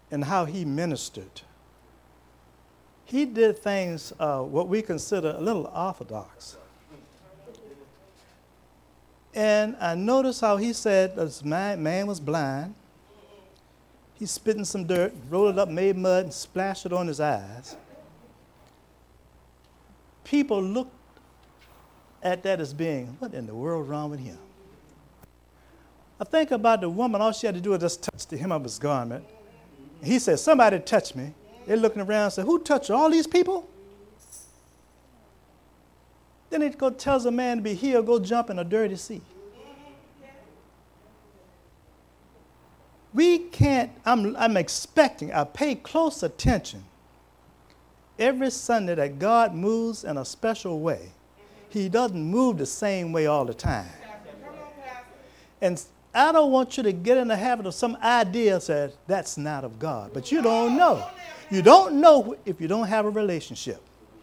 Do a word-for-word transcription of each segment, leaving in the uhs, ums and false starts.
and how he ministered. He did things uh, what we consider a little orthodox. And I noticed how he said this man, man was blind. He spit in some dirt, rolled it up, made mud, and splashed it on his eyes. People looked at that as being, what in the world wrong with him? I think about the woman, all she had to do was just touch the hem of his garment. He said, somebody touched me. They're looking around and say, who touched all these people? Then he go tells a man to be healed, go jump in a dirty sea. We can't, I'm, I'm expecting, I pay close attention every Sunday that God moves in a special way. He doesn't move the same way all the time. And I don't want you to get in the habit of some idea that that's not of God. But you don't know. You don't know if you don't have a relationship.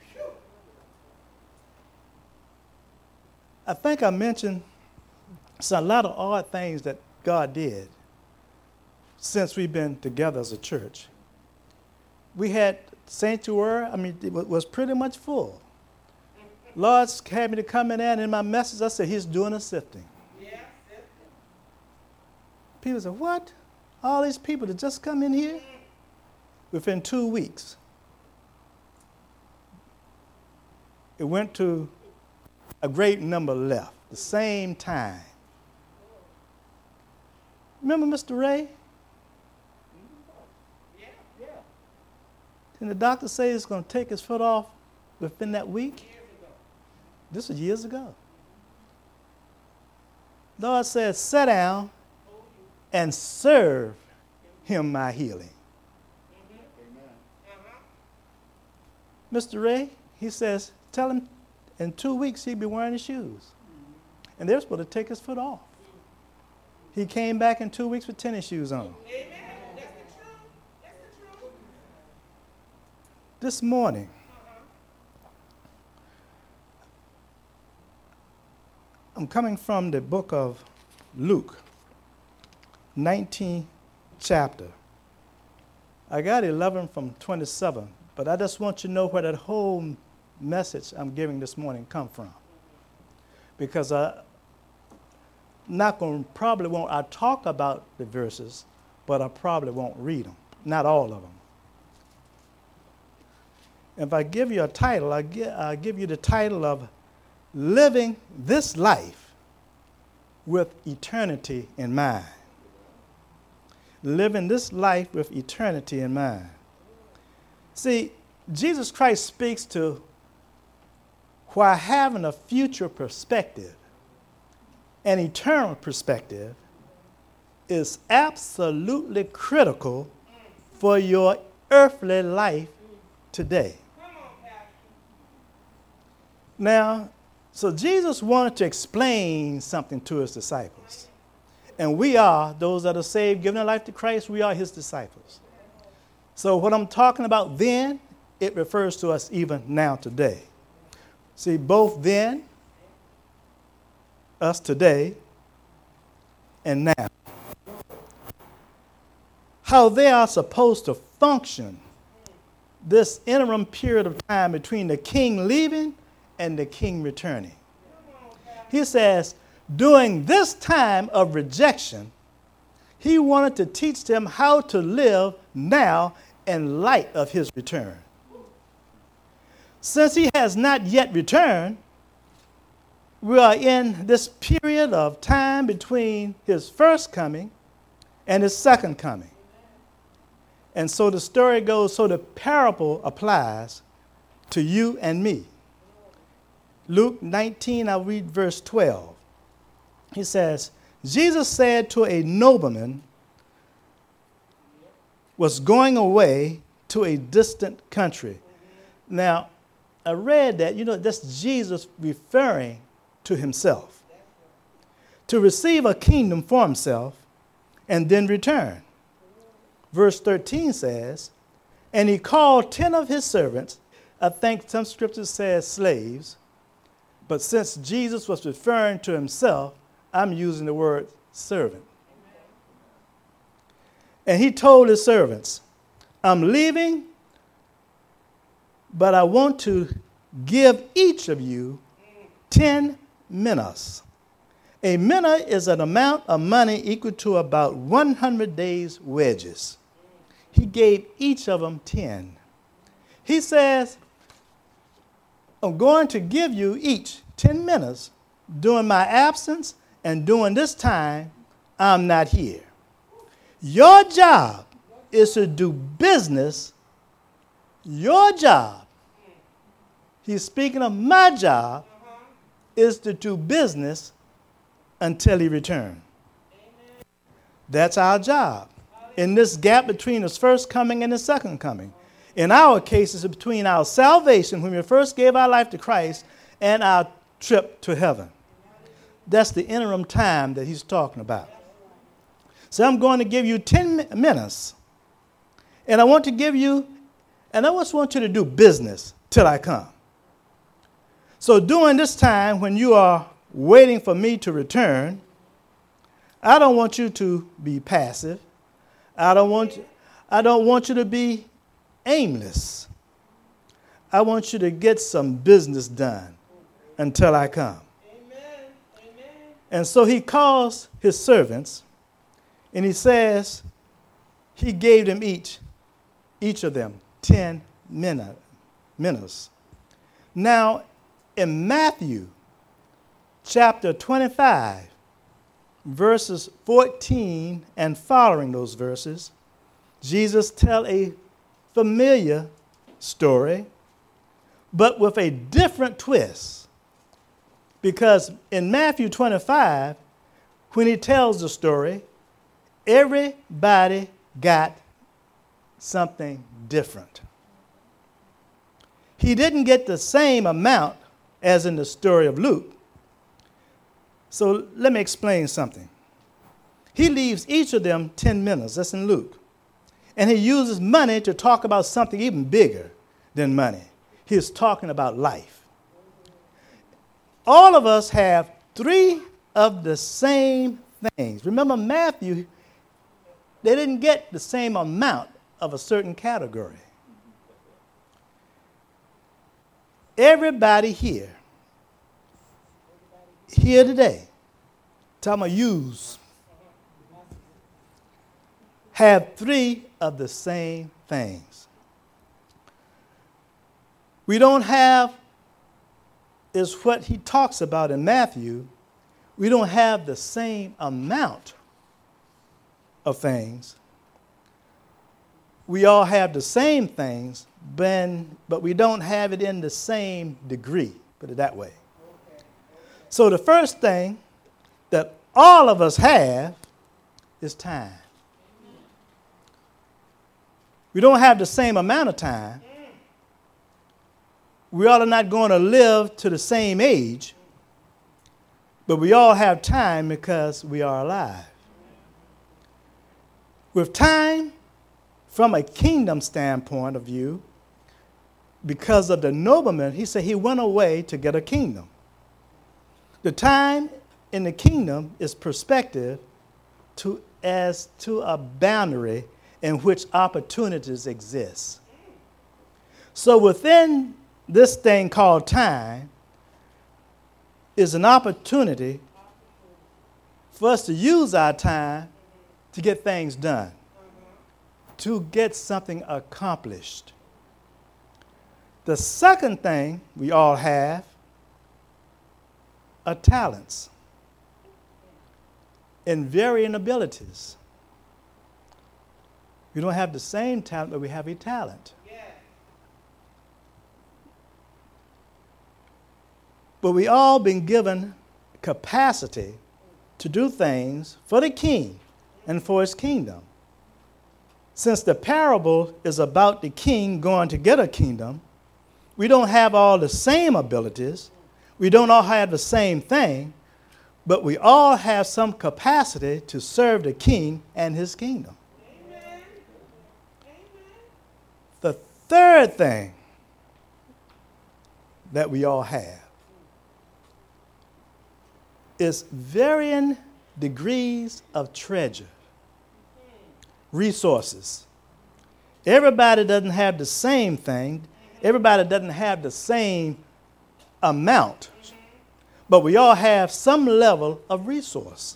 I think I mentioned some, a lot of odd things that God did since we've been together as a church. We had sanctuary, I mean, it was pretty much full. Lord had me to come in there, and in my message, I said, he's doing a sifting. Yeah. People said, what? All these people that just come in here? Within two weeks, it went to a great number left, the same time. Remember Mister Ray? Yeah, yeah. Didn't the doctor say he's going to take his foot off within that week? This was years ago. Lord said, sit down and serve him my healing. Mister Ray, he says, tell him in two weeks he'd be wearing his shoes. And they're supposed to take his foot off. He came back in two weeks with tennis shoes on. Amen. That's the truth. That's the truth. This morning, I'm coming from the book of Luke, nineteenth chapter. I got eleven from twenty-seven, but I just want you to know where that whole message I'm giving this morning come from. Because I not going probably won't I talk about the verses, but I probably won't read them, not all of them. If I give you a title, I give, I give you the title of Living This Life with Eternity in Mind. Living this life with eternity in mind. See, Jesus Christ speaks to while having a future perspective, an eternal perspective is absolutely critical for your earthly life today. Now, so Jesus wanted to explain something to his disciples. And we are, those that are saved, giving their life to Christ, we are his disciples. So what I'm talking about then, it refers to us even now today. See, both then, us today, and now. How they are supposed to function this interim period of time between the king leaving and the king returning. He says, during this time of rejection, he wanted to teach them how to live now in light of his return. Since he has not yet returned, we are in this period of time between his first coming and his second coming. And so the story goes, so the parable applies to you and me. Luke nineteen, I'll read verse twelve. He says, Jesus said to a nobleman was going away to a distant country. Now, I read that, you know, that's Jesus referring to himself. To receive a kingdom for himself and then return. Verse thirteen says, and he called ten of his servants. I think some scriptures says slaves. But since Jesus was referring to himself, I'm using the word servant. And he told his servants, I'm leaving, but I want to give each of you ten minas. A mina is an amount of money equal to about one hundred days' wages. He gave each of them ten. He says, I'm going to give you each ten minas during my absence, and during this time, I'm not here. Your job is to do business. Your job, he's speaking of my job, is to do business until he returns. That's our job. In this gap between his first coming and his second coming. In our case, it's between our salvation, when we first gave our life to Christ, and our trip to heaven. That's the interim time that he's talking about. So I'm going to give you ten minutes. And I want to give you, and I just want you to do business till I come. So during this time, when you are waiting for me to return, I don't want you to be passive. I don't want you, I don't want you to be aimless. I want you to get some business done until I come. Amen. Amen. And so he calls his servants, and he says he gave them each, each of them, ten minas. Now, in Matthew chapter twenty-five, verses fourteen and following those verses, Jesus tells a familiar story, but with a different twist. Because in Matthew twenty-five, when he tells the story, everybody got something different. He didn't get the same amount as in the story of Luke. So let me explain something. He leaves each of them ten minas. That's in Luke. And he uses money to talk about something even bigger than money. He is talking about life. All of us have three of the same things. Remember, Matthew, they didn't get the same amount of a certain category. Everybody here, here today, talking about yous, have three of the same things. We don't have, is what he talks about in Matthew, we don't have the same amount of things. We all have the same things, but we don't have it in the same degree, put it that way. Okay. So the first thing that all of us have is time. We don't have the same amount of time. We all are not going to live to the same age, but we all have time because we are alive. With time, from a kingdom standpoint of view, because of the nobleman, he said he went away to get a kingdom. The time in the kingdom is perspective to, as to a boundary in which opportunities exist. So within this thing called time is an opportunity for us to use our time to get things done, to get something accomplished. The second thing we all have are talents and varying abilities. We don't have the same talent, but we have a talent. Yeah. But we all been given capacity to do things for the king and for his kingdom. Since the parable is about the king going to get a kingdom, we don't have all the same abilities. We don't all have the same thing, but we all have some capacity to serve the king and his kingdom. Amen. The third thing that we all have is varying degrees of treasure, resources. Everybody doesn't have the same thing. Everybody doesn't have the same amount. But we all have some level of resource.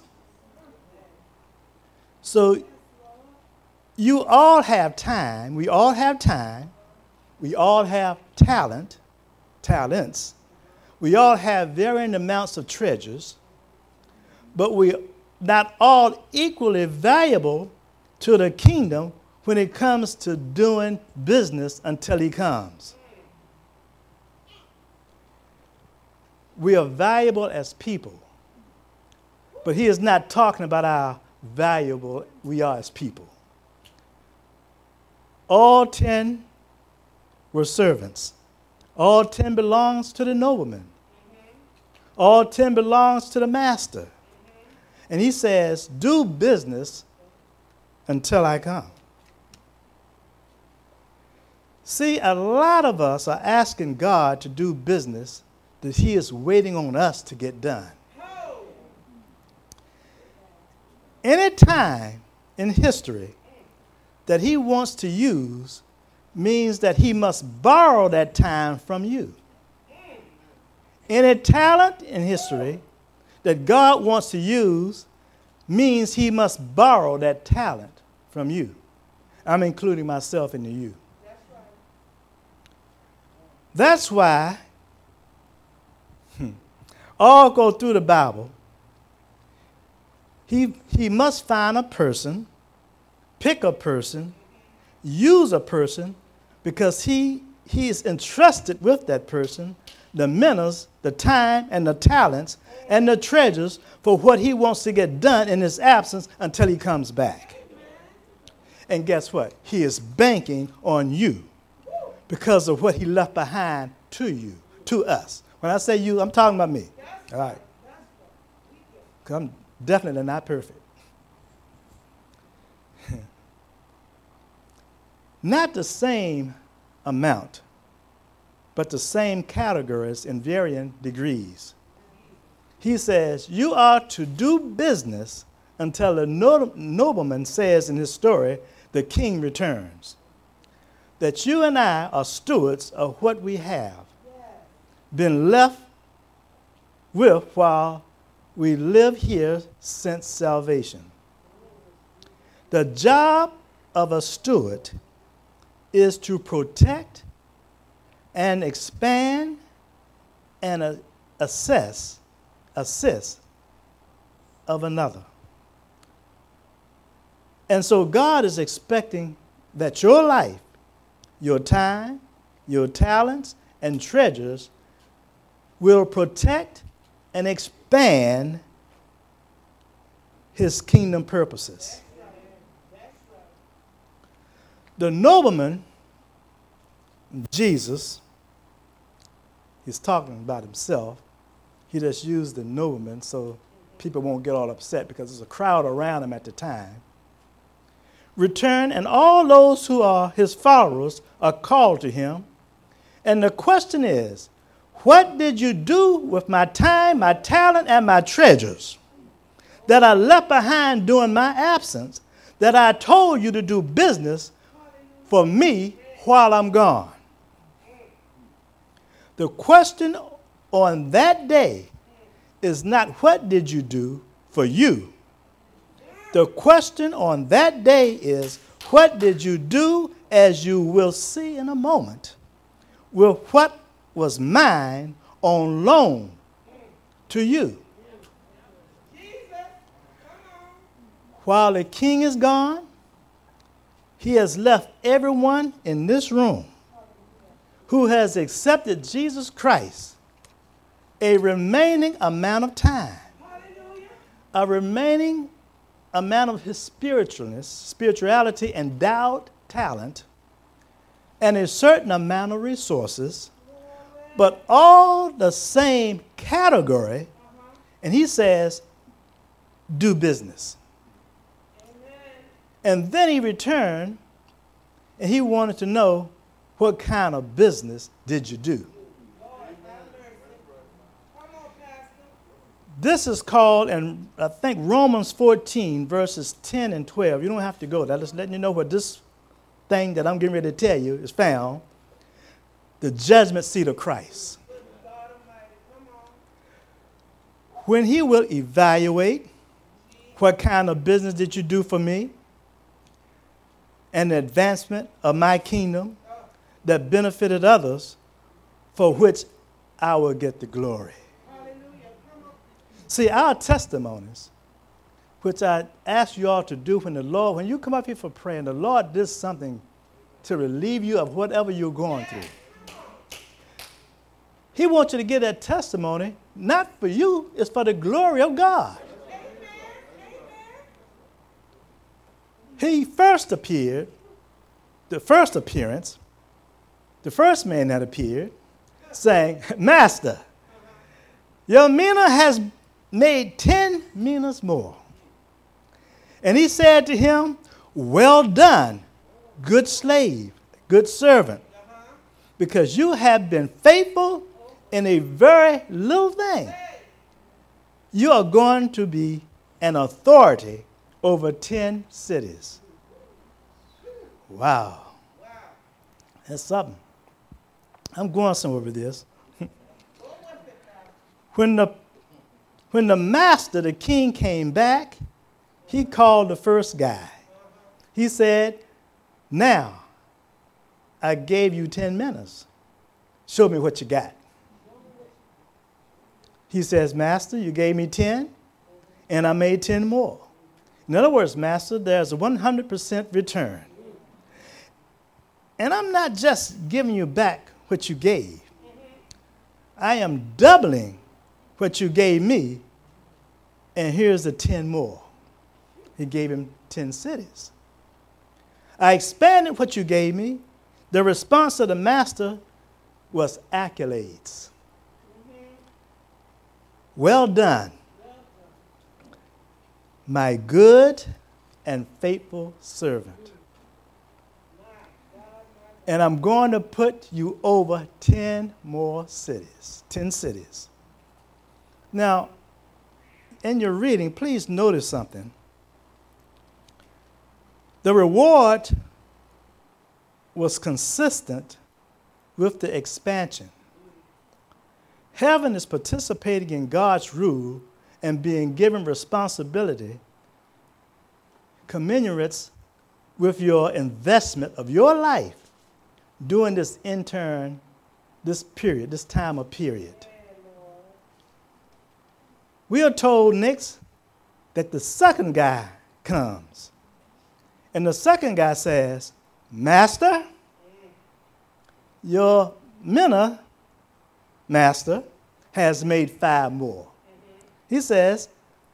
So you all have time. We all have time. We all have talent, talents. We all have varying amounts of treasures. But we're not all equally valuable to the kingdom when it comes to doing business until he comes. We are valuable as people, but he is not talking about how valuable we are as people. All ten were servants. All ten belongs to the nobleman. All ten belongs to the master. And he says, do business until I come. See, a lot of us are asking God to do business that he is waiting on us to get done. Any time in history that he wants to use means that he must borrow that time from you. Any talent in history that God wants to use means he must borrow that talent from you. I'm including myself into you. That's why hmm, all go through the Bible. He, he must find a person, pick a person, use a person, because he, he is entrusted with that person the minutes, the time, and the talents, and the treasures for what he wants to get done in his absence until he comes back. And guess what? He is banking on you because of what he left behind to you, to us. When I say you, I'm talking about me. All right. Because I'm definitely not perfect. Not the same amount, but the same categories in varying degrees. He says, you are to do business until the nobleman says in his story, the king returns. That you and I are stewards of what we have been left with while we live here since salvation. The job of a steward is to protect and expand and uh, assess, assist of another. And so God is expecting that your life, your time, your talents, and treasures will protect and expand his kingdom purposes. The nobleman, Jesus, he's talking about himself. He just used the nobleman so people won't get all upset because there's a crowd around him at the time. Return, and all those who are his followers are called to him. And the question is, what did you do with my time, my talent, and my treasures that I left behind during my absence, that I told you to do business for me while I'm gone? The question on that day is not what did you do for you. The question on that day is what did you do, as you will see in a moment, with what was mine on loan to you. While the king is gone, he has left everyone in this room who has accepted Jesus Christ a remaining amount of time, a remaining amount of his spiritualness, spirituality, endowed talent, and a certain amount of resources, but all the same category. And he says, do business. And then he returned, and he wanted to know, what kind of business did you do? This is called, and I think Romans fourteen, verses ten and twelve. You don't have to go there. I'm just letting you know what this thing that I'm getting ready to tell you is found the judgment seat of Christ. When he will evaluate what kind of business did you do for me and the advancement of my kingdom that benefited others, for which I will get the glory. See, our testimonies, which I ask you all to do when the Lord, when you come up here for prayer and the Lord did something to relieve you of whatever you're going through. He wants you to get that testimony, not for you, it's for the glory of God. He first appeared, the first appearance, the first man that appeared, saying, Master, your mina has made ten minas more. And he said to him, well done, good slave, good servant, because you have been faithful in a very little thing. You are going to be an authority over ten cities. Wow. That's something. I'm going somewhere with this. when the when the master, the king, came back, he called the first guy. He said, now, I gave you ten minutes. Show me what you got. He says, Master, you gave me ten, and I made ten more. In other words, Master, there's a one hundred percent return. And I'm not just giving you back what you gave. I am doubling what you gave me, and here's the ten more. He gave him ten cities. I expanded what you gave me. The response of the master was accolades. Well done, my good and faithful servant. And I'm going to put you over ten more cities, ten cities. Now, in your reading, please notice something. The reward was consistent with the expansion. Heaven is participating in God's rule and being given responsibility commensurates with your investment of your life during this intern, this period, this time of period. We are told next that the second guy comes. And the second guy says, Master, your mina, master, has made five more. He says,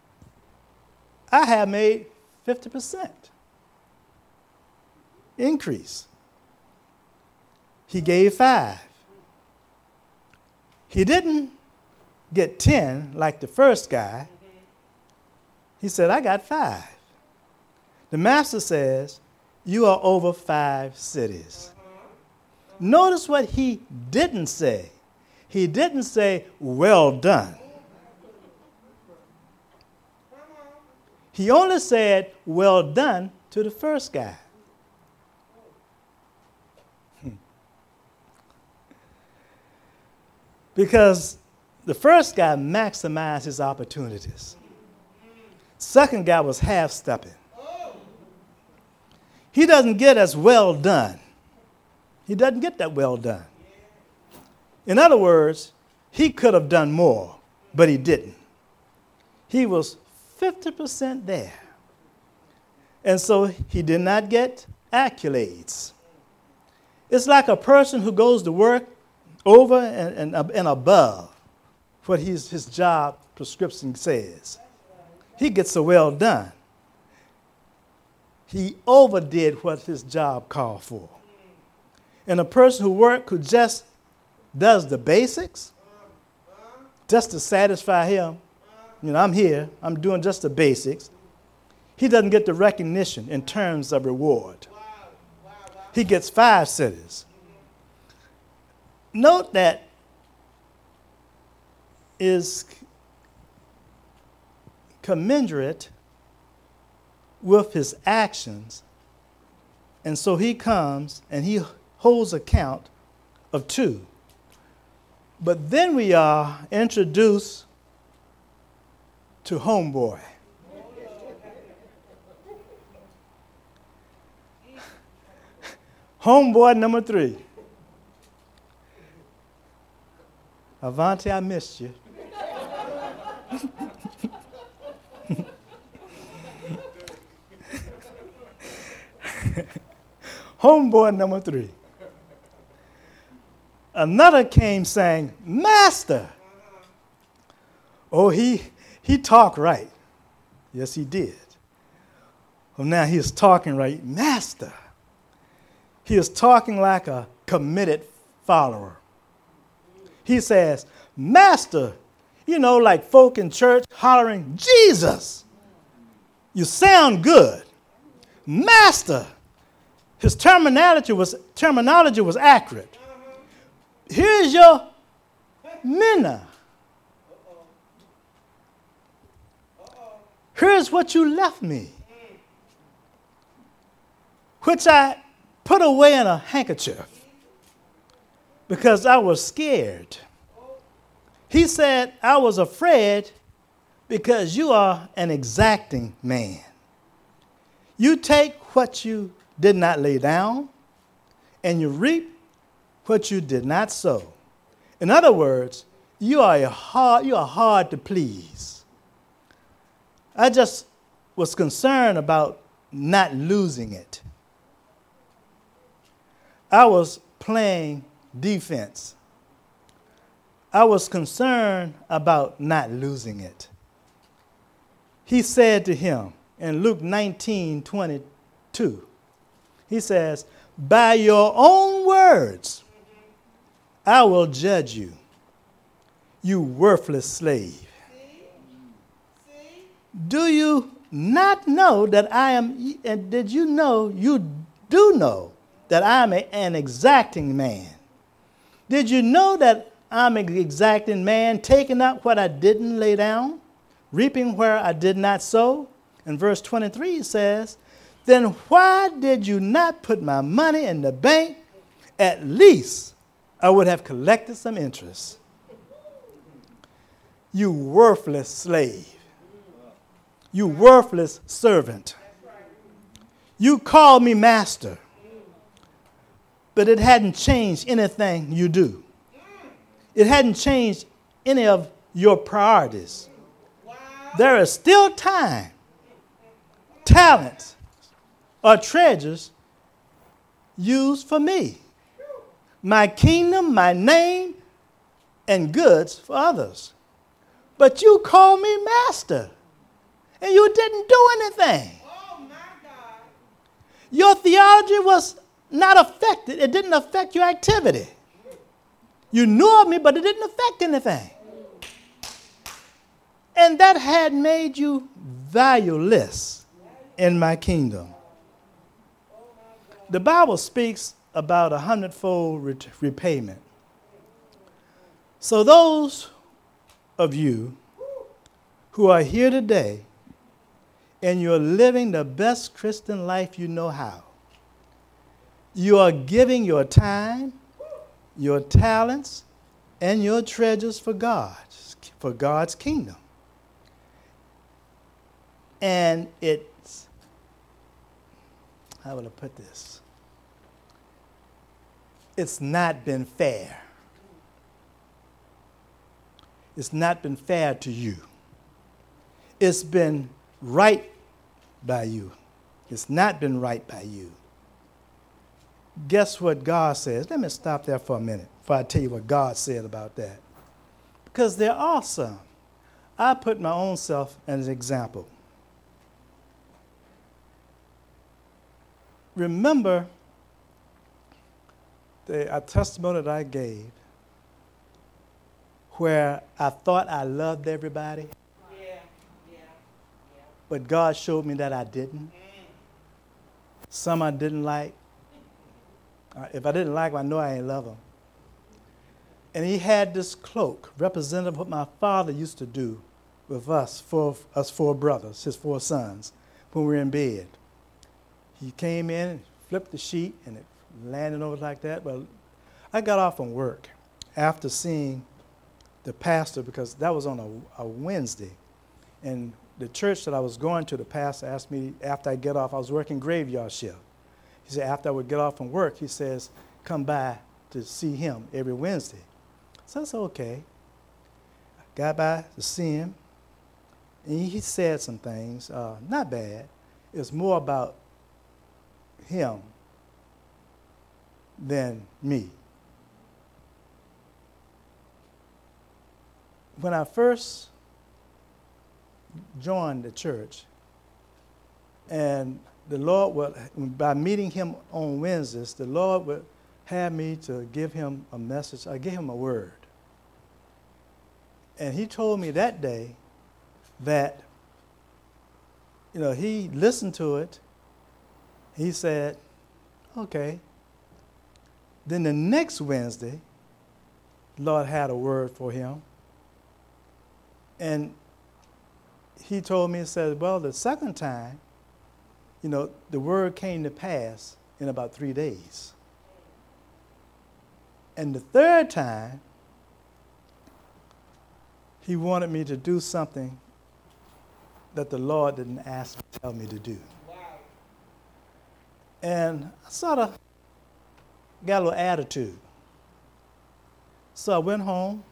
I have made fifty percent increase. He gave five. He didn't get ten like the first guy. He said, I got five. The master says, you are over five cities. Notice what he didn't say. He didn't say, well done. He only said, well done to the first guy. Because the first guy maximized his opportunities. Second guy was half-stepping. He doesn't get as well done. He doesn't get that well done. In other words, he could have done more, but he didn't. He was fifty percent there. And so he did not get accolades. It's like a person who goes to work over and, and, and above what his, his job prescription says. He gets a well done. He overdid what his job called for. And a person who works, who just does the basics, just to satisfy him, you know, I'm here, I'm doing just the basics, he doesn't get the recognition in terms of reward. He gets five cities. Note that is commensurate with his actions And so he comes and he holds account of two. But then we are introduced to homeboy. Homeboy number three. Avanti, I missed you. Homeboy number three. Another came saying, Master. Oh, he he talked right. Yes, he did. Well, now he is talking right. Master. He is talking like a committed follower. He says, Master, you know, like folk in church hollering, Jesus. You sound good. Master. His terminology was terminology was accurate. Here's your mina. Here's what you left me, which I put away in a handkerchief because I was scared. He said, I was afraid because you are an exacting man. You take what you did not lay down, and you reap what you did not sow. In other words, you are a hard, you are hard to please. I just was concerned about not losing it. I was playing defense. I was concerned about not losing it. He said to him in Luke nineteen twenty-two, he says, by your own words, I will judge you, you worthless slave. See? See? Do you not know that I am, and did you know, you do know that I am a, an exacting man? Did you know that I'm an exacting man, taking up what I didn't lay down, reaping where I did not sow? And verse twenty-three says, then why did you not put my money in the bank? At least I would have collected some interest. You worthless slave. You worthless servant. You called me master, but it hadn't changed anything you do. It hadn't changed any of your priorities. There is still time, talent, or treasures used for me, my kingdom, my name, and goods for others. But you called me master, and you didn't do anything. Oh, my God. Your theology was not affected. It didn't affect your activity. You knew of me, but it didn't affect anything. And that had made you valueless in my kingdom. The Bible speaks about a hundredfold re- repayment. So those of you who are here today and you're living the best Christian life you know how, you are giving your time, your talents, and your treasures for God, for God's kingdom. And it's, how will I put this? It's not been fair. It's not been fair to you. It's been right by you. It's not been right by you. Guess what God says? Let me stop there for a minute before I tell you what God said about that. Because there are some. I put my own self as an example. Remember the a testimony that I gave where I thought I loved everybody, yeah, yeah, yeah. But God showed me that I didn't. Mm. Some I didn't like. Uh, if I didn't like them, I know I ain't love them. And he had this cloak representative of what my father used to do with us, four, us four brothers, his four sons, when we were in bed. He came in, flipped the sheet and it landed over like that. But I got off from work after seeing the pastor, because that was on a, a Wednesday. And the church that I was going to, the pastor asked me after I get off, I was working graveyard shift. He said after I would get off from work, he says, come by to see him every Wednesday. So I said, okay. I got by to see him, and he said some things, uh, not bad. It was more about him than me. When I first joined the church, and the Lord would, by meeting him on Wednesdays, the Lord would have me to give him a message. I gave him a word. And he told me that day that, you know, he listened to it. He said, okay. Then the next Wednesday, the Lord had a word for him. And he told me, he said, well, the second time, you know, the word came to pass in about three days. And the third time, he wanted me to do something that the Lord didn't ask me, tell me to do. Wow. And I sort of got a little attitude. So I went home.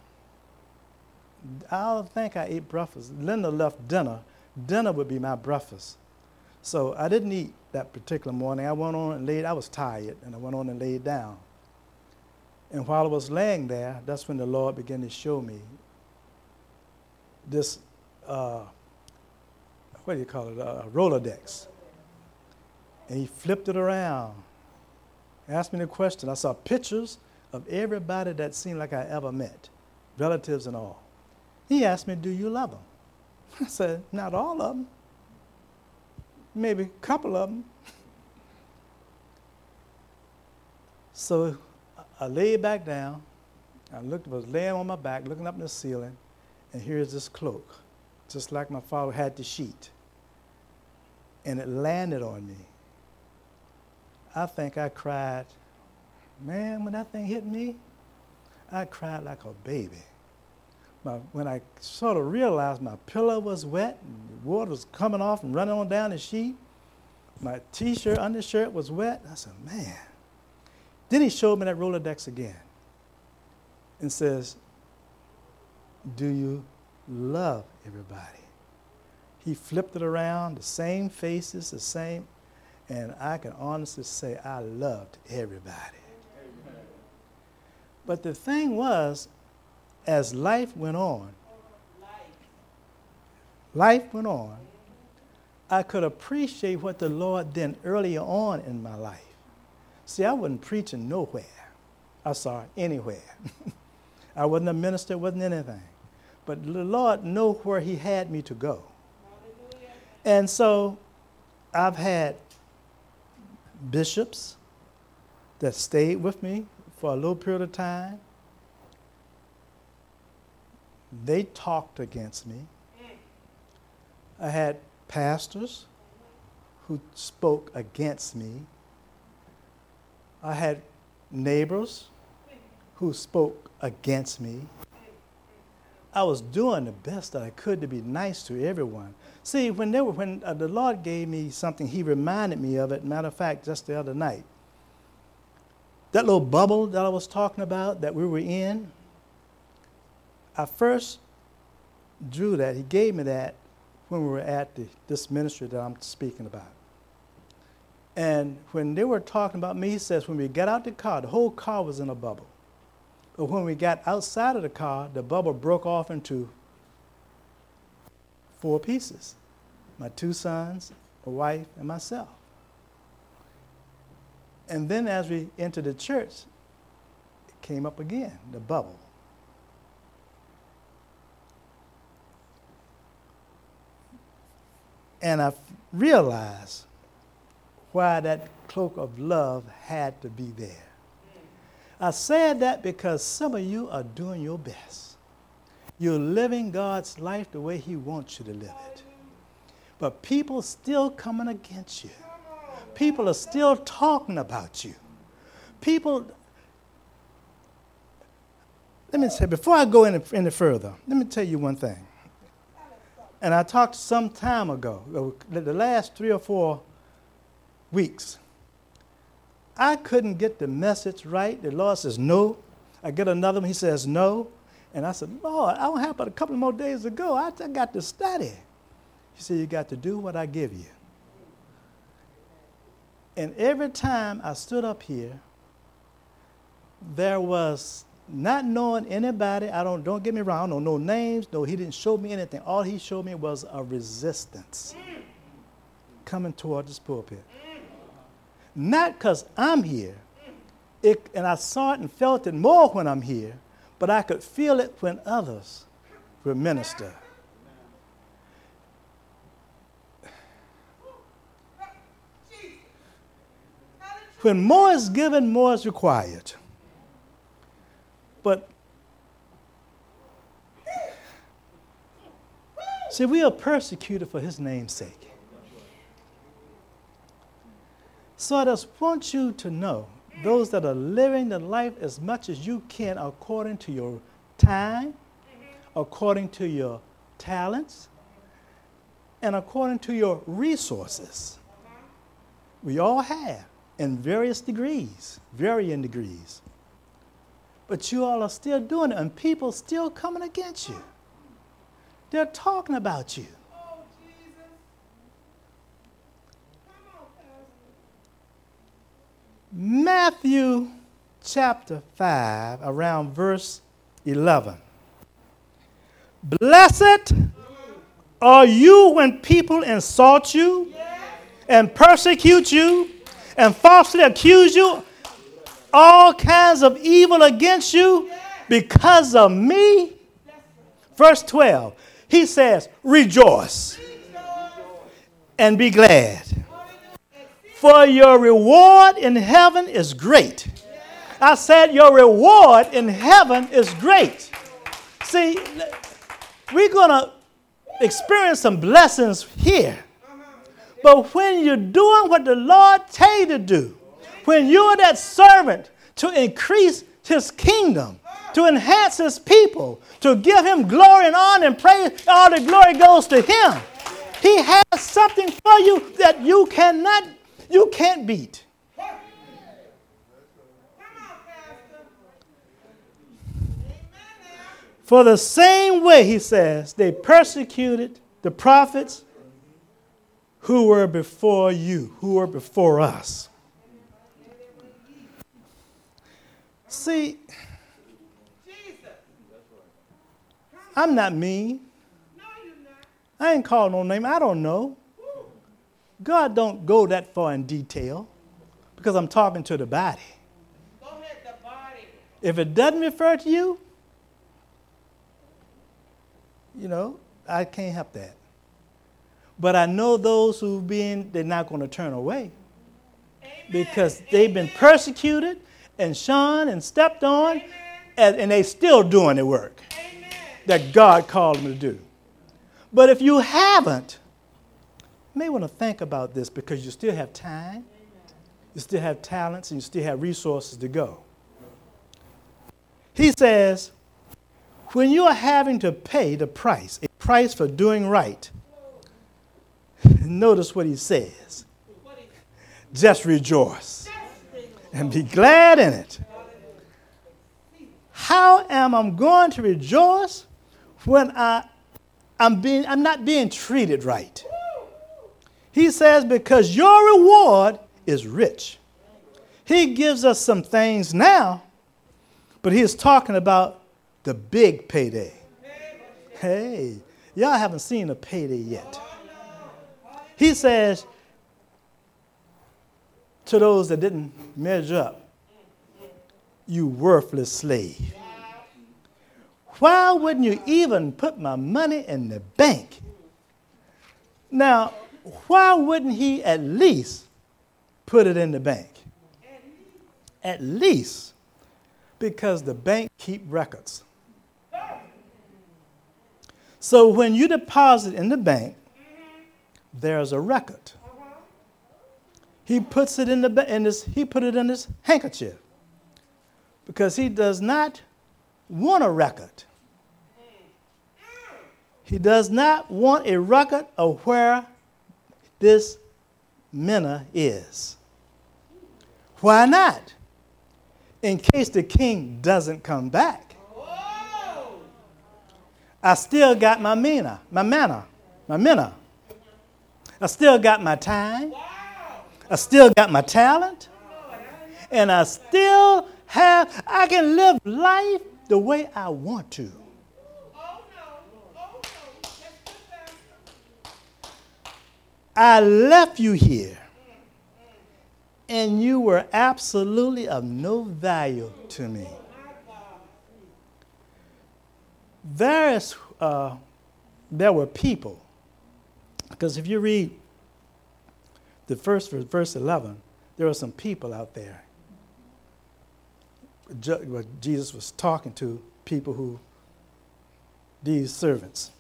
I don't think I ate breakfast. Linda left dinner. Dinner would be my breakfast. So I didn't eat that particular morning. I went on and laid, I was tired, and I went on and laid down. And while I was laying there, that's when the Lord began to show me this, uh, what do you call it, uh, Rolodex. And he flipped it around, asked me the question. I saw pictures of everybody that seemed like I ever met, relatives and all. He asked me, do you love them? I said, not all of them. Maybe a couple of them. So I laid back down. I looked, was laying on my back, looking up in the ceiling, and here's this cloak, just like my father had the sheet. And it landed on me. I think I cried. Man, when that thing hit me, I cried like a baby. My, when I sort of realized my pillow was wet and the water was coming off and running on down the sheet, my T-shirt, undershirt was wet, I said, man. Then he showed me that Rolodex again and says, do you love everybody? He flipped it around, the same faces, the same, and I can honestly say I loved everybody. Amen. But the thing was, as life went on, life went on, I could appreciate what the Lord did earlier on in my life. See, I wasn't preaching nowhere. I'm sorry, anywhere. I wasn't a minister, wasn't anything. But the Lord knew where he had me to go. And so I've had bishops that stayed with me for a little period of time. They talked against me. I had pastors who spoke against me. I had neighbors who spoke against me. I was doing the best that I could to be nice to everyone. See, when, they were, when uh, the Lord gave me something, he reminded me of it. Matter of fact, just the other night, that little bubble that I was talking about that we were in, I first drew that. He gave me that when we were at the, this ministry that I'm speaking about. And when they were talking about me, he says, when we got out the car, the whole car was in a bubble. But when we got outside of the car, the bubble broke off into four pieces. My two sons, a wife, and myself. And then as we entered the church, it came up again, the bubble. And I realized why that cloak of love had to be there. I said that because some of you are doing your best. You're living God's life the way he wants you to live it. But people still coming against you. people are still talking about you. People, let me say, before I go any, any further, let me tell you one thing. And I talked some time ago, the last three or four weeks, I couldn't get the message right. The Lord says no. I get another one, he says no. And I said, Lord, I don't have but a couple more days to go. I, I got to study. He said, you got to do what I give you. And every time I stood up here, there was, not knowing anybody, I don't, don't get me wrong, no, no names, no, he didn't show me anything. All he showed me was a resistance coming toward this pulpit. Not because I'm here, it, and I saw it and felt it more when I'm here, but I could feel it when others would minister. When more is given, more is required. But, see, we are persecuted for his name's sake. So I just want you to know, those that are living the life as much as you can according to your time, according to your talents, and according to your resources. We all have, in various degrees, varying degrees. But you all are still doing it, and people still coming against you. They're talking about you. Oh, Jesus. Come on, Pastor. Matthew chapter five, around verse eleven. Blessed are you when people insult you and persecute you and falsely accuse you, all kinds of evil against you because of me. Verse twelve, he says, rejoice and be glad, for your reward in heaven is great. I said your reward in heaven is great. See, we're going to experience some blessings here. But when you're doing what the Lord tell you to do, when you're that servant to increase his kingdom, to enhance his people, to give him glory and honor and praise, all the glory goes to him. He has something for you that you cannot, you can't beat. For the same way, he says, they persecuted the prophets who were before you, who were before us. See, I'm not mean. I ain't calling no name. I don't know. God don't go that far in detail because I'm talking to the body. Go ahead, the body. If it doesn't refer to you, you know, I can't help that. But I know those who been, they're not going to turn away. Amen. Because they've been persecuted and shunned and stepped on, and, and they still doing the work Amen. That God called them to do. But if you haven't, you may want to think about this because you still have time, you still have talents, and you still have resources to go. He says, when you are having to pay the price, a price for doing right, notice what he says. Just rejoice and be glad in it. How am I going to rejoice when I, I'm, being, I'm not being treated right? He says, because your reward is rich. He gives us some things now, but he is talking about the big payday. Hey, y'all haven't seen a payday yet. He says to those that didn't measure up, you worthless slave. Why wouldn't you even put my money in the bank? Now, why wouldn't he at least put it in the bank? At least because the bank keep records. So when you deposit in the bank, there's a record. He puts it in the ba- in his, he put it in his handkerchief because he does not want a record. He does not want a record of where this manna is. Why not? In case the king doesn't come back. I still got my manna, my manna, my manna. I still got my time. I still got my talent. And I still have, I can live life the way I want to. I left you here, and you were absolutely of no value to me. There, is, uh, there were people, because if you read the first verse, verse eleven, there were some people out there. Jesus was talking to people who, these servants.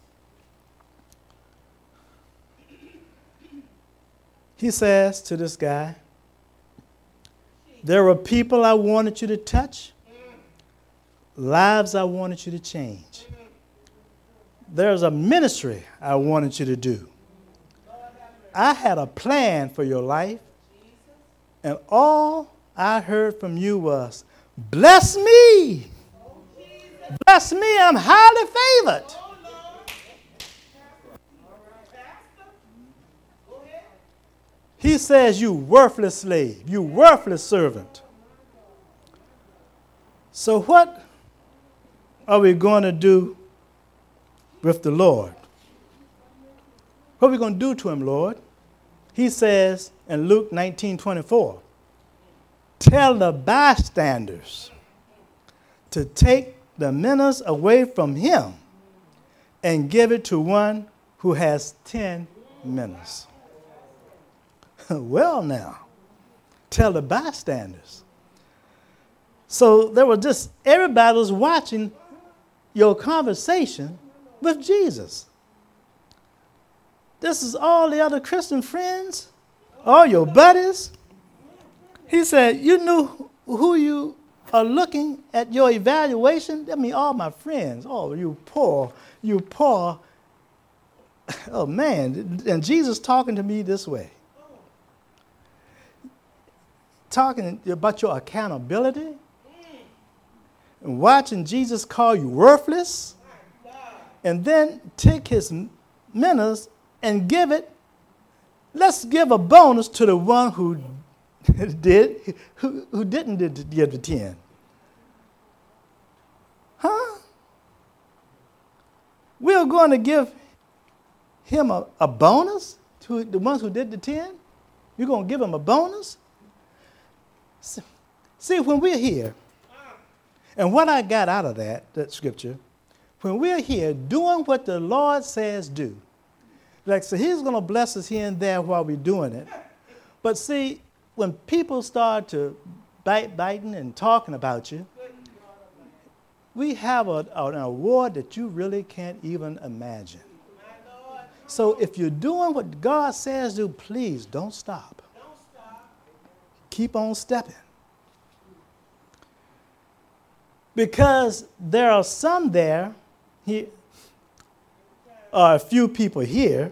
He says to this guy, there were people I wanted you to touch, lives I wanted you to change. There's a ministry I wanted you to do. I had a plan for your life, and all I heard from you was, bless me. Bless me, I'm highly favored. He says, you worthless slave, you worthless servant. So what are we going to do with the Lord? What are we going to do to him, Lord? He says in Luke nineteen twenty-four, tell the bystanders to take the minas away from him and give it to one who has ten minas. Well, now, tell the bystanders. So there was just, everybody was watching your conversation with Jesus. This is all the other Christian friends, all your buddies. He said, you knew who you are looking at your evaluation? I mean, all my friends. Oh, you poor, you poor. Oh, man. And Jesus talking to me this way. Talking about your accountability and watching Jesus call you worthless and then take his minas and give it. Let's give a bonus to the one who did, who, who didn't did, give the ten. Huh? We're going to give him a, a bonus to the ones who did the ten? You're going to give him a bonus? See, when we're here, and what I got out of that, that scripture, when we're here doing what the Lord says do, like, so he's going to bless us here and there while we're doing it. But see, when people start to bite, biting and talking about you, we have a, an award that you really can't even imagine. So if you're doing what God says do, please don't stop. Keep on stepping. Because there are some there, here, or a few people here,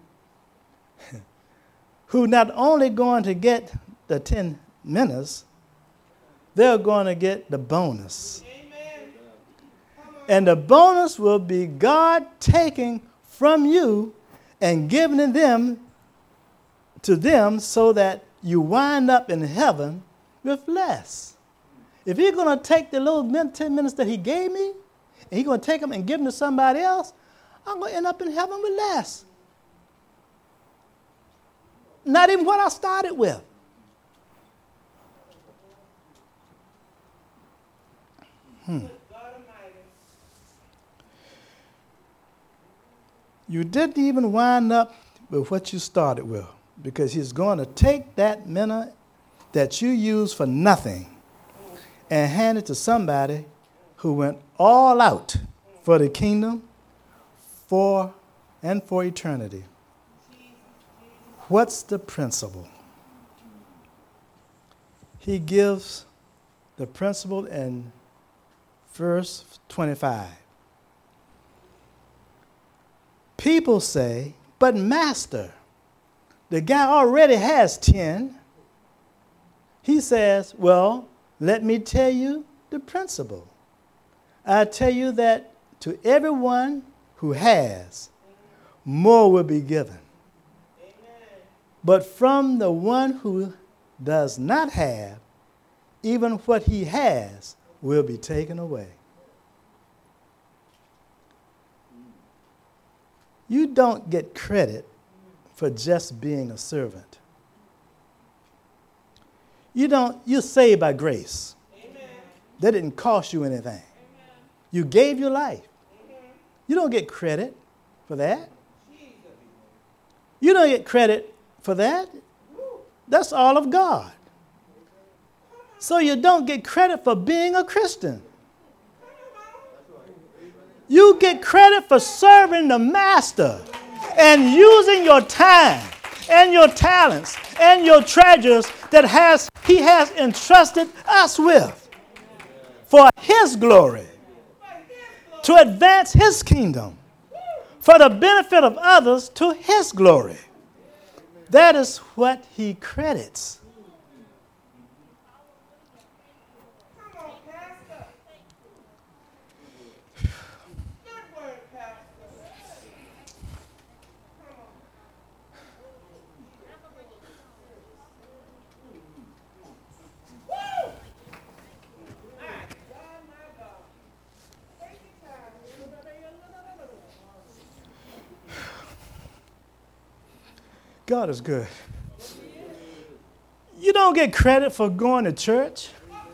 who not only going to get the ten minas, they're going to get the bonus. Amen. And the bonus will be God taking from you and giving them to them so that you wind up in heaven with less. If he's going to take the little ten minutes that he gave me, and he's going to take them and give them to somebody else, I'm going to end up in heaven with less. Not even what I started with. Hmm. You didn't even wind up with what you started with, because he's going to take that minute that you use for nothing and hand it to somebody who went all out for the kingdom for and for eternity. What's the principle? he gives the principle in verse twenty-five. People say, but master, the guy already has ten. He says, well, let me tell you the principle. I tell you that to everyone who has, more will be given. Amen. But from the one who does not have, even what he has will be taken away. You don't get credit for just being a servant. You don't, you're saved by grace. Amen. That didn't cost you anything. Amen. You gave your life. Amen. You don't get credit for that. Jesus. You don't get credit for that. That's all of God. So you don't get credit for being a Christian. You get credit for serving the master and using your time and your talents and your treasures that has he has entrusted us with for his glory, to advance his kingdom, for the benefit of others to his glory. That is what he credits. God is good. You don't get credit for going to church.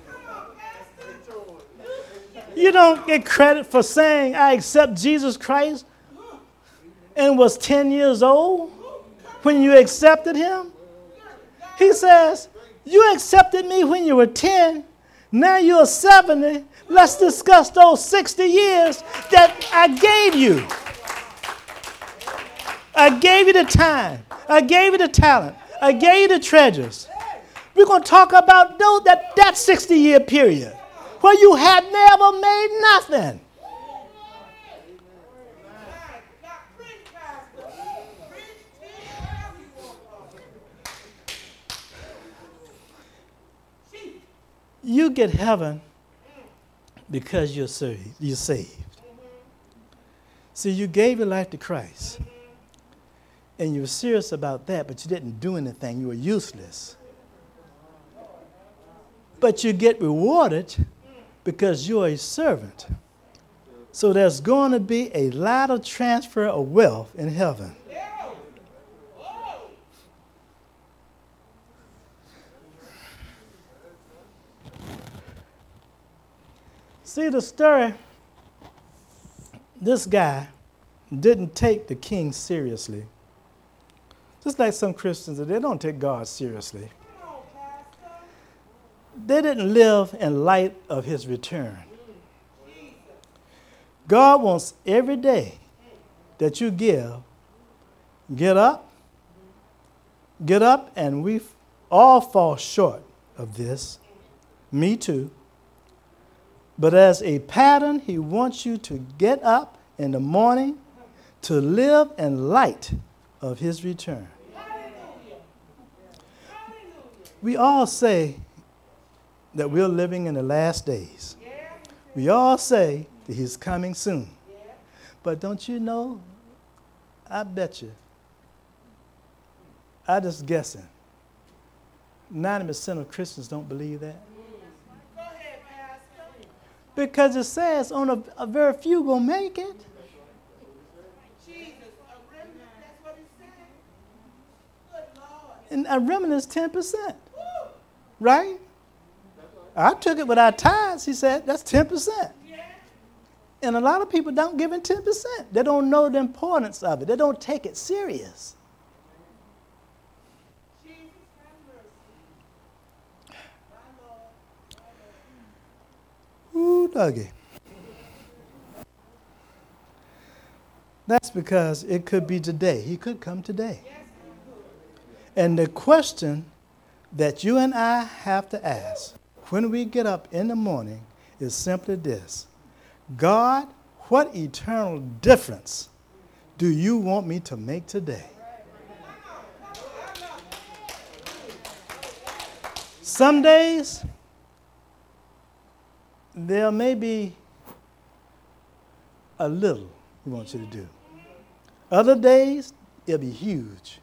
You don't get credit for saying, I accept Jesus Christ and was ten years old when you accepted him. He says, you accepted me when you were ten. Now you're seventy. Let's discuss those sixty years that I gave you. I gave you the time. I gave you the talent. I gave you the treasures. We're going to talk about those, that, that sixty-year period where you had never made nothing. You get heaven because you're saved. You're saved. See, you gave your life to Christ. And you were serious about that, but you didn't do anything. You were useless. But you get rewarded because you're a servant. So there's going to be a lot of transfer of wealth in heaven. See, the story, this guy didn't take the king seriously. Just like some Christians, they don't take God seriously. They didn't live in light of his return. God wants every day that you give, get up, get up, and we all fall short of this. Me too. But as a pattern, he wants you to get up in the morning to live in light of his return. We all say that we're living in the last days. We all say that he's coming soon. But don't you know, I bet you, I'm just guessing, ninety percent of Christians don't believe that. Because it says on a, a very few gonna make it. And a remnant is ten percent. Right? I took it without tithes, he said, that's ten percent. And a lot of people don't give in ten percent. They don't know the importance of it. They don't take it serious. Ooh, Dougie. That's because it could be today. He could come today. And the question that you and I have to ask when we get up in the morning is simply this: God, what eternal difference do you want me to make today? Some days, there may be a little he wants you to do. Other days, it'll be huge.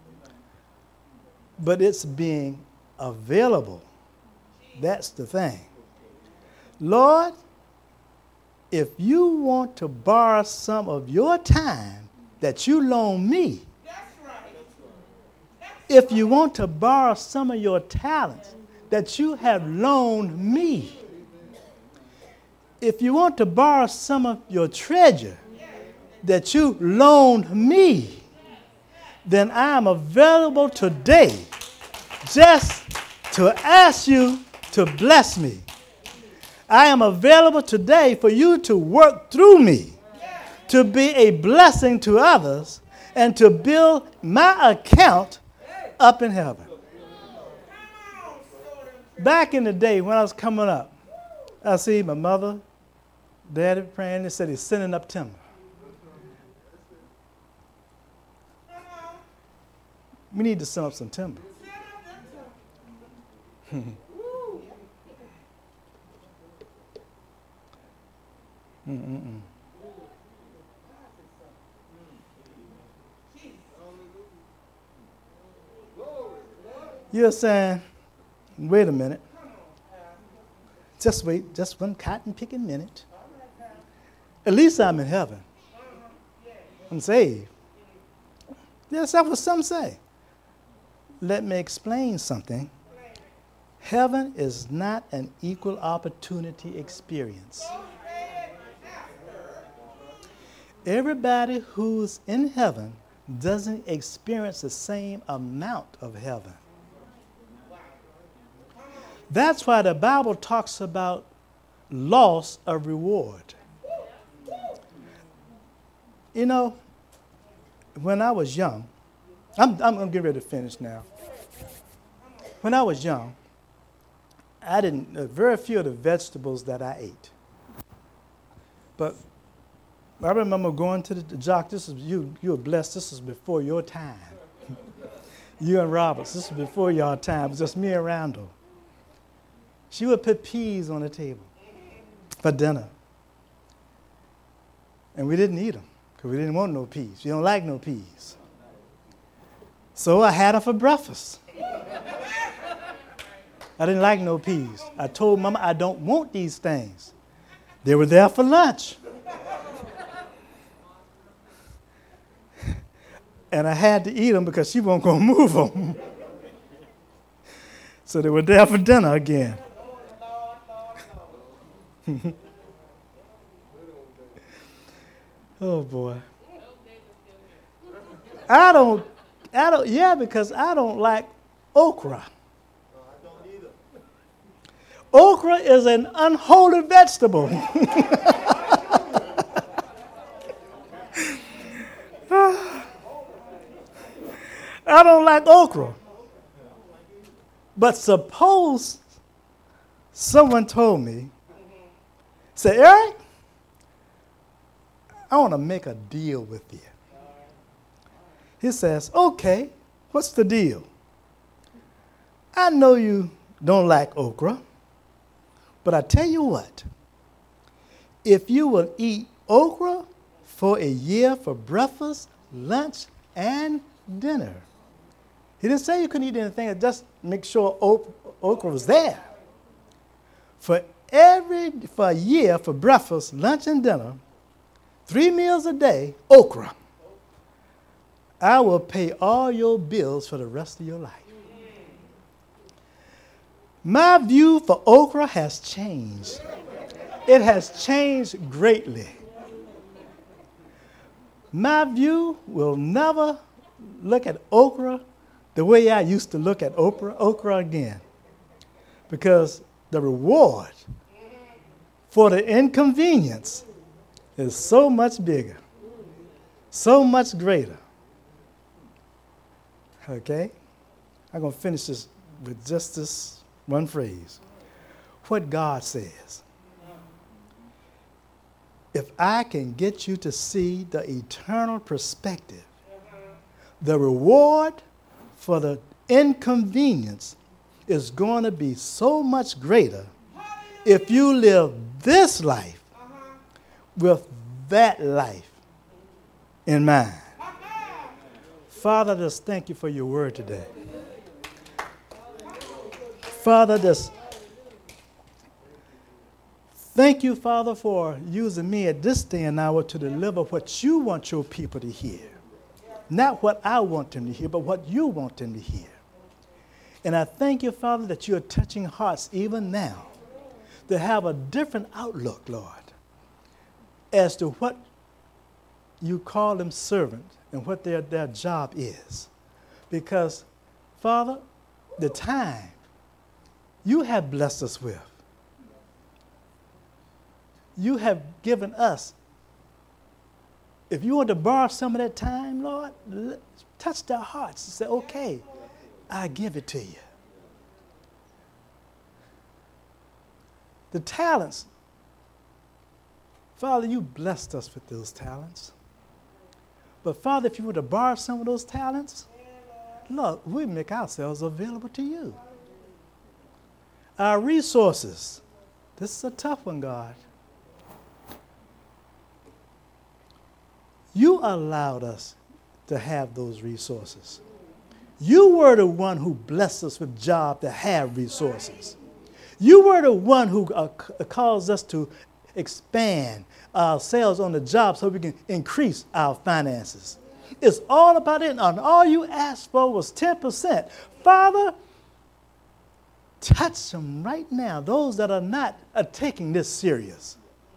But it's being available. That's the thing. Lord, if you want to borrow some of your time that you loan me, if you want to borrow some of your talents that you have loaned me, if you want to borrow some of your treasure that you loaned me, then I am available today just to ask you to bless me. I am available today for you to work through me, to be a blessing to others, and to build my account up in heaven. Back in the day when I was coming up, I see my mother, daddy praying. They said he's sending up timber. We need to send up some timber. Mm-mm-mm. You're saying, wait a minute. Just wait, just one cotton picking minute. At least I'm in heaven. I'm saved. Yes, that's what some say. Let me explain something. Heaven is not an equal opportunity experience. Everybody who's in heaven doesn't experience the same amount of heaven. That's why the Bible talks about loss of reward. You know, when I was young, I'm, I'm going to get ready to finish now. When I was young, I didn't, uh, very few of the vegetables that I ate. But I remember going to the, the jock. This is you. You were blessed. This is before your time. You and Roberts. This is before your time. It was just me and Randall. She would put peas on the table for dinner, and we didn't eat them because we didn't want no peas. We don't like no peas. So I had them for breakfast. I didn't like no peas. I told Mama I don't want these things. They were there for lunch. And I had to eat them because she wasn't going to move them. So they were there for dinner again. Oh, boy. I don't, I don't, yeah, because I don't like okra. Okra is an unholy vegetable. I don't like okra. But suppose someone told me, say, Eric, I want to make a deal with you. He says, okay, what's the deal? I know you don't like okra, but I tell you what, if you will eat okra for a year for breakfast, lunch, and dinner. He didn't say you couldn't eat anything, just make sure okra was there. For every, for a year for breakfast, lunch, and dinner, three meals a day, okra. I will pay all your bills for the rest of your life. My view for okra has changed. It has changed greatly. My view will never look at okra the way I used to look at okra, okra again. Because the reward for the inconvenience is so much bigger, so much greater. Okay? I'm going to finish this with just this one phrase. What God says. If I can get you to see the eternal perspective, the reward for the inconvenience is going to be so much greater if you live this life with that life in mind. Father, just thank you for your word today. Father, just thank you, Father, for using me at this day and hour to deliver what you want your people to hear. Not what I want them to hear, but what you want them to hear. And I thank you, Father, that you're touching hearts even now to have a different outlook, Lord, as to what you call them servants and what their, their job is. Because, Father, the time you have blessed us with, you have given us. If you want to borrow some of that time, Lord, touch their hearts and say, okay, I give it to you. The talents, Father, you blessed us with those talents. But Father, if you were to borrow some of those talents, look, we make ourselves available to you. Our resources, this is a tough one, God. You allowed us to have those resources. You were the one who blessed us with job to have resources. You were the one who uh, caused us to expand ourselves on the job so we can increase our finances. It's all about it, and all you asked for was ten percent. Father, touch them right now, those that are not are taking this serious.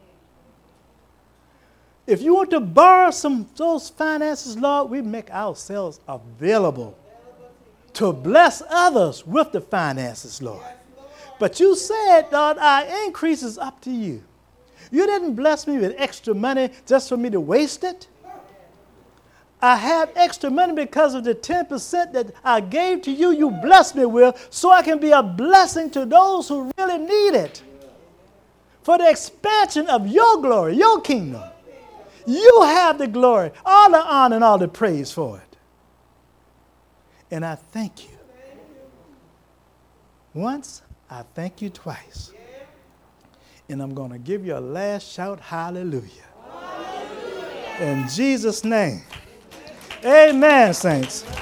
If you want to borrow some of those finances, Lord, we make ourselves available to bless others with the finances, Lord. But you said, Lord, our increase is up to you. You didn't bless me with extra money just for me to waste it. I have extra money because of the ten percent that I gave to you, you blessed me with, so I can be a blessing to those who really need it. For the expansion of your glory, your kingdom. You have the glory, all the honor, and all the praise for it. And I thank you. Once, I thank you twice. And I'm going to give you a last shout, hallelujah. Hallelujah. In Jesus' name. Amen, saints.